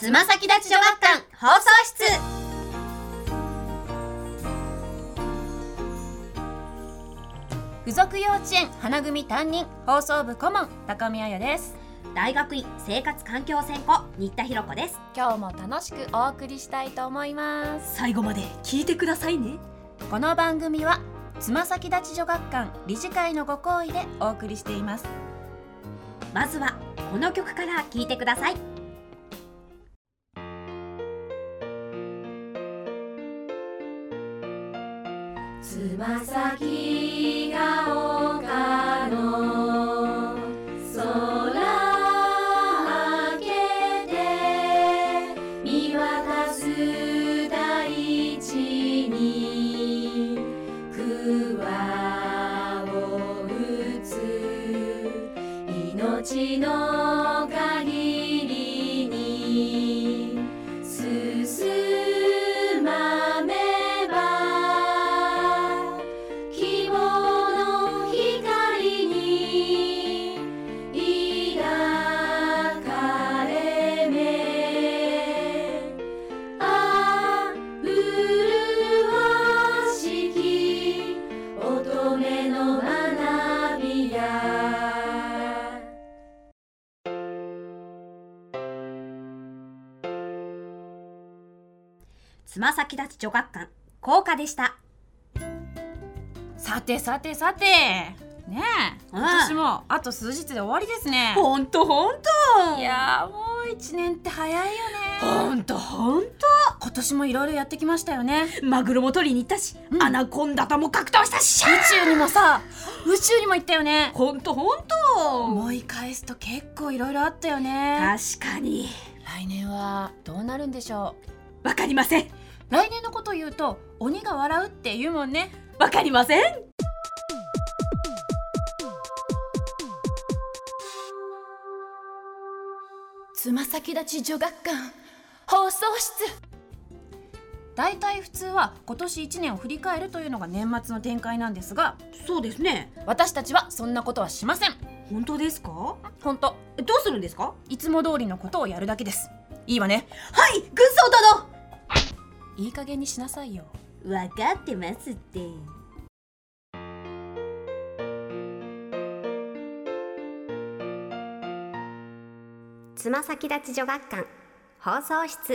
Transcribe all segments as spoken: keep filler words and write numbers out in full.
つま先立ち女学館放送室。 附属幼稚園花組担任放送部顧問高見彩です。 大学院生活環境専攻新田ひ子です。 今日も楽しくお送りしたいと思います。 最後まで聞いてくださいね。 この番組はつま先立ち女学館理事会のご厚意でお送りしています。 まずはこの曲から聞いてください。 つま先が丘の空開けて見渡す大地に桑を打つ命の限りに進まめつま先立ち女学館校歌でした。 さてさてさてねえ、今年もあと数日で終わりですね。 ほんとほんと。 いやーもう一年って早いよね。 ほんとほんと。 今年もいろいろやってきましたよね。 マグロも取りに行ったし、うん、アナコンダとも格闘したし、 宇宙にもさ宇宙にも行ったよね。 ほんとほんと。 思い返すと結構いろいろあったよね。 確かに。 来年はどうなるんでしょう。わかりません。 来年のこと言うと鬼が笑うって言うもんね。 わかりません。 つま先立ち女学館放送室。だいたい普通は今年いちねんを振り返るというのが年末の展開なんですが、 そうですね。 私たちはそんなことはしません。 本当ですか？ 本当。 どうするんですか？ いつも通りのことをやるだけです。いいわね。 はい、軍曹殿。 いい加減にしなさいよ。 わかってますって。つま先立ち女学館放送室。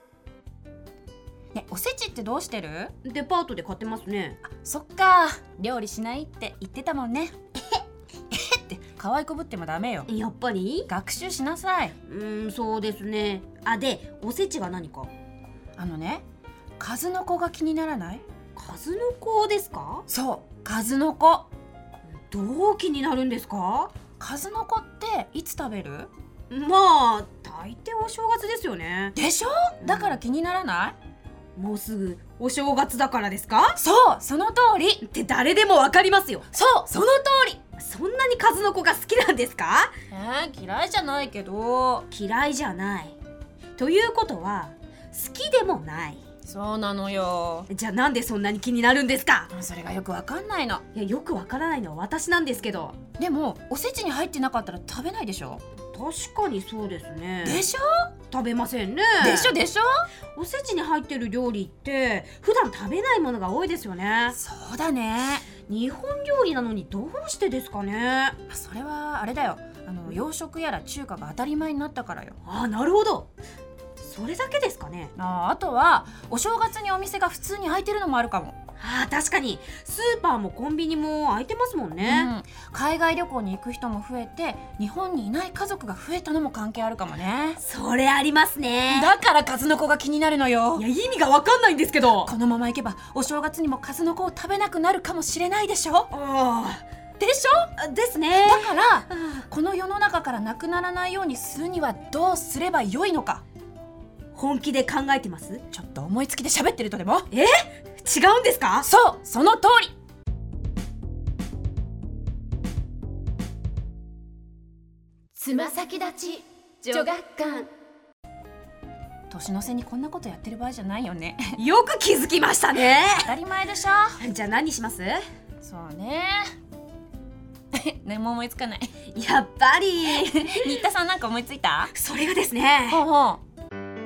ね、おせちってどうしてる？ デパートで買ってますね。 あ、そっか。料理しないって言ってたもんね。えへって可愛いこぶってもダメよ。 やっぱり学習しなさい。 うーん、そうですね。あ、でおせちが何か？ あのね、数の子が気にならない？ 数の子ですか？ そう、数の子。 どう気になるんですか？ 数の子っていつ食べる？ まあ大抵お正月ですよね。 でしょ？だから気にならない？ うん、もうすぐお正月だからですか？ そう、その通りって誰でもわかりますよ。 そう、その通り。 そんなに数の子が好きなんですか？ えー、嫌いじゃないけど。 嫌いじゃないということは好きでもない。 そうなのよ。 じゃあなんでそんなに気になるんですか？ それがよくわかんないの。 いや、よくわからないのは私なんですけど。 でもおせちに入ってなかったら食べないでしょ？ 確かにそうですね。 でしょ？ 食べませんね。 でしょでしょ？ おせちに入ってる料理って普段食べないものが多いですよね。 そうだね。 日本料理なのにどうしてですかね？ それはあれだよ。あの洋食やら中華が当たり前になったからよ。 あ、なるほど。それだけですかね。 あ、あとはお正月にお店が普通に開いてるのもあるかも。 あ、確かにスーパーもコンビニも開いてますもんね、 うん、海外旅行に行く人も増えて日本にいない家族が増えたのも関係あるかもね。 それありますね。 だから数の子が気になるのよ。 いや、意味がわかんないんですけど。 このままいけばお正月にも数の子を食べなくなるかもしれないでしょ。 あでしょ？ ですね。 だからこの世の中からなくならないようにするにはどうすればよいのか。 本気で考えてます？ ちょっと思いつきで喋ってるとでも？ え？違うんですか？ そう、その通り。つま先立ち女学館。年の瀬にこんなことやってる場合じゃないよね。 よく気づきましたね。 当たり前でしょ。 じゃあ何します？ そうね。何も思いつかない。 やっぱり新田さんなんか思いついた？ それがですね、 ほうほう。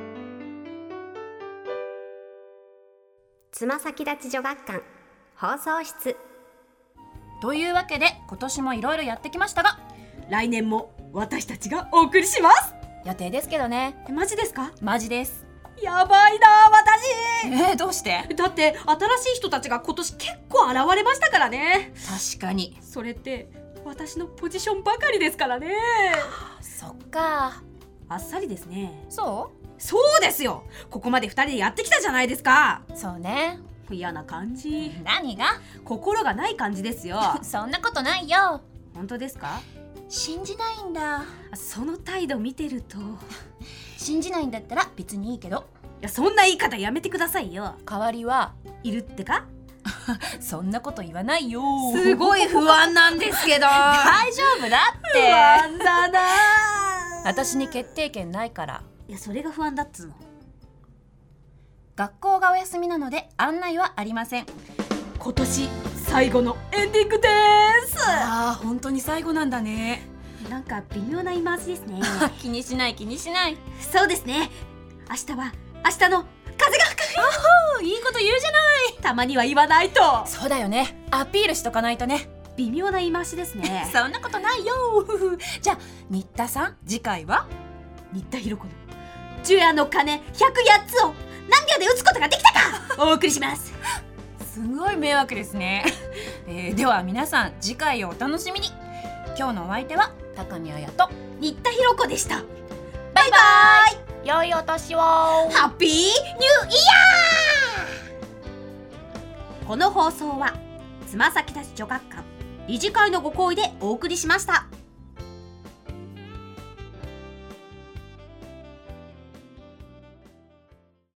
つま先立ち女学館放送室。 というわけで今年もいろいろやってきましたが、 来年も私たちがお送りします。 予定ですけどね。 えマジですか？ マジです。 やばいな私。 えー、どうして？ だって新しい人たちが今年結構現れましたからね。 確かに。 それって私のポジションばかりですからね。 そっか。 あっさりですね。 そそうですよ。ここまでふたりでやってきたじゃないですか。 う？そうね。 嫌な感じ。 何が？ 心がない感じですよ。 そんなことないよ。 本当ですか？ 信じないんだ。 その態度見てると。 信じないんだったら別にいいけど。 いや、そんな言い方やめてくださいよ。 代わりはいるってか？ そんなこと言わないよ。 すごい不安なんですけど。 大丈夫だっ不て。 安だな。 私に決定権ないから。 いや、それが不安だっつうの。 学校がお休みなので案内はありません。 今年最後のエンディングです。 ああ、本当に最後なんだね。 なんか微妙な言い回しですね。 気にしない気にしない。 そうですね。明日は明日の風が吹く。 いいこと言うじゃない。 たまには言わないと。 そうだよね。アピールしとかないとね。 微妙な言い回しですね。 そんなことないよ。じゃあ新田さん、次回は新田ひろ子の除夜の鐘ひゃくやっつを何秒で打つことができたかお送りします。 すごい迷惑ですね。えー、では皆さん次回をお楽しみに。今日のお相手は高見彩と新田ひろ子でした。 バイバイ。良いお年を。 ハッピーニューイヤー。この放送はつま先立ち女学館理事会のご好意でお送りしました。